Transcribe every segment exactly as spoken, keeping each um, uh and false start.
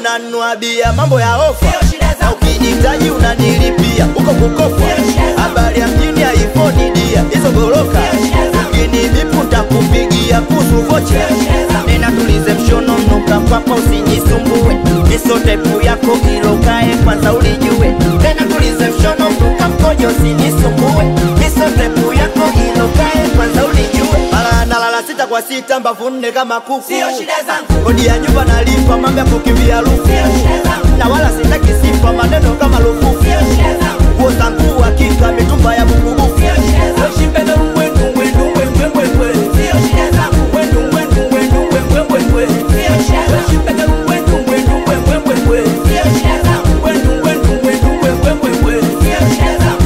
unanunua bia mambo ya ofa, na ukijitaji unanilipia uko kukofa. Habari ya mjini ya iPhone dia hizo goroka, mjini vipu nitakupigia kuhusu vocha. Nena tulize mshono mnuka papa usinisumbue, miso tepu yako ilokae kwanza ulijue. Nena tulize mshono mnuka mkojo usinisumbue, miso tepu yako ilokae kwanza ulijue. Mala nalala sita kwa sita mbavu nne kama kuku, sio shida zangu. Kodi ya nyumba nalipa mambo ya kukimbia lufu, sio shida zangu. Na wala sitaki sifa maneno kama lufu, sio shida zangu. Nguo zangu hakika mitumba ya bukubuku, sio shida zangu. Shipenda mwendu mwendu mwendu mwendu, sio shida zangu. Mwendu mwendu mwendu mwendu mwendu, sio shida zangu. Shipenda mwendu mwendu mwendu mwendu, sio shida zangu. Mwendu mwendu mwendu mwendu mwendu, sio shida zangu.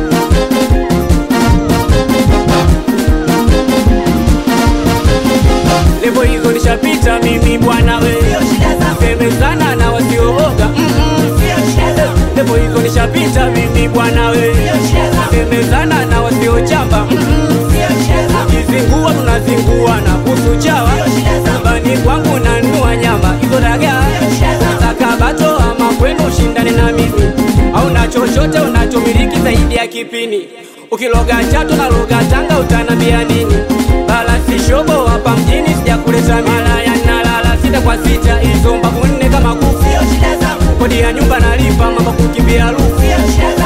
Levo hizo nishapita mimi bwana we, semezana na wasiooga. Levo hizo nishapita mimi bwana we, semezana na wasiochamba. Kizingua tunazingua na kusu chawa, nyumbani kwangu nanua nyama hizo dagaa. Nataka bato ama kwenu shindane na mimi, au na chochote unachomiliki zaidi ya kipini. Ukiloga chatu na loga Tanga utanambia nini? Bala si shobo hapa mjini sijakuleta malaya, nalala sita kwa sita hizo mbavu nne kama kuku. Kodi ya nyumba nalipa mambo kukimbia lufu.